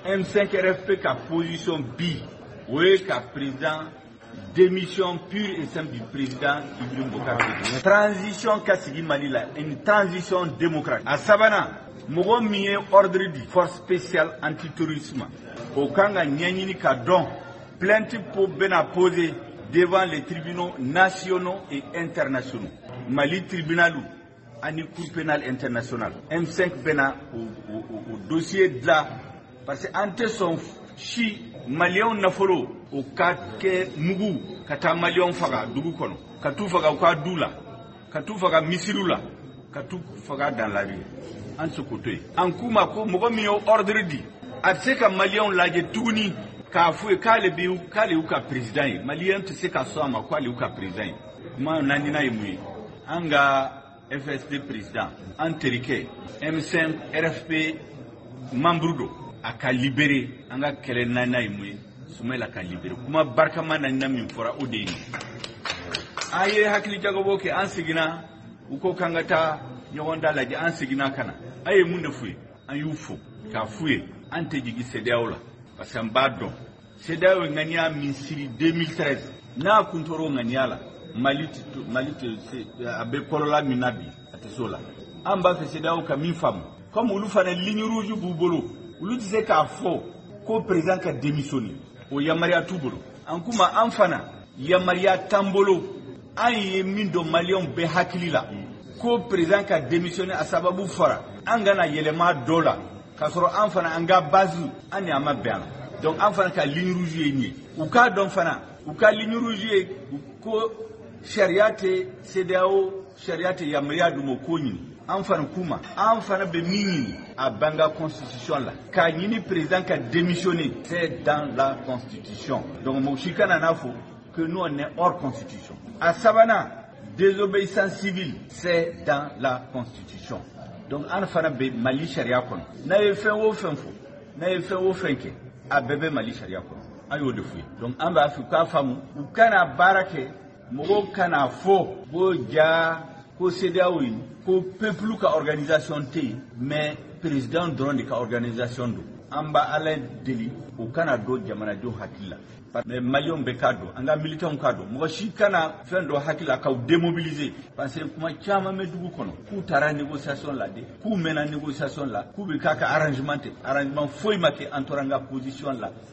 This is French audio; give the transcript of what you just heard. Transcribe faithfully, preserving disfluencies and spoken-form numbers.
M cinq R F P ka position bi o ye ka président démission pure et simple du président Ibrahim Boubacar Keïta. Transition ka sigi Mali la, une transition démocratique. A sabana mɔgɔ min ye ordre di force spéciale antiterrorisme o kan ka ɲɛɲini ka dɔn plainte po bena poser devant les tribunaux nationaux et internationaux. Mali tribunalu ani cour pénale internationale. M cinq bena au, au, au, au dossier de la parce que ante son si Maliens nafolo o ka kɛ mugu ka taa Maliens faga dugu kɔnɔ ka t'u faga u ka du la ka t'u faga misiriw la ka t'u faga dans la rue an se ko to yen an k'u ma ko mɔgɔ min y'o ordre di a tɛ se ka Maliens lajɛ tuguni k'a f'u ye k'ale bɛ k'ale y'u ka président ye Maliens tɛ se ka sɔn a ma k'ale y'u ka président ye kuma naaninan ye mun ye an ka F S D président an terikɛ M cinq R F P membre do a ka libéré an ka kɛlɛ naaninan ye mun ye Soumaïla ka libéré kuma barikama naaninan min fɔra o de ye an ye hakili jagabɔ kɛ an seginna u ko k'an ka taa ɲɔgɔn da lajɛ an seginna ka na a ye mun de f'u ye an y'u fo k'a f'u ye an tɛ jigin C E D E A O la parce que an b'a dɔn C E D E A O ye ŋaniya min siri deux mille treize n'a kun tora o ŋaniya la Mali tɛ Mali tɛ a bɛ kɔlɔla min na bi a tɛ se o la an b'a fɛ C E D E A O ka min faamu comme olu fana ligne rouge b'u bolo olu tɛ se k'a fɔ ko président ka démissionner o yamaruya t'u bolo an kuma an fana yamaruya t'an bolo an ye min dɔn Maliens bɛɛ hakili la ko président ka démissionner a sababu fɔra an kana yɛlɛma dɔ la k'a sɔrɔ an fana an ka base an ni an ma bɛn a la donc an fana ka ligne rouge ye nin ye u k'a dɔn fana u ka ligne rouge ye ko sariya tɛ C E D E A O sariya tɛ yamaruya d'u ma o k'o ɲini an fana k'u ma an fana bɛ min ɲini a b'an ka constitution la k'a ɲini président ka démissionner c'est dans la constitution donc mɔgɔ si kana n'a fɔ que nous on est hors constitution a sabanan désobéissance civile c'est dans la constitution donc an fana bɛ Mali sariya kɔnɔ n'a ye fɛn o fɛn fɔ n'a ye fɛn o fɛn kɛ a bɛɛ bɛ Mali sariya kɔnɔ an y'o de f'u ye donc an b'a fɛ u k'a faamu u kana baara kɛ mɔgɔw kana fɔ ko ja ko C E D E A O ye ko peuple ka organisation tɛ yen mais président dɔrɔn de ka organisation don an b'a Ala deli o kana don jamanadenw hakili la mais Maliens bɛɛ k'a dɔn an ka militants k'a dɔn mɔgɔ si kana fɛn dɔ hakili la k'aw démobiliser parce que kuma caman bɛ dugu kɔnɔ k'u taara négociation la de k'u mɛnna négociation la k'u bɛ k'a ka arrangement tɛ arrangement foyi ma kɛ an tora an ka position la.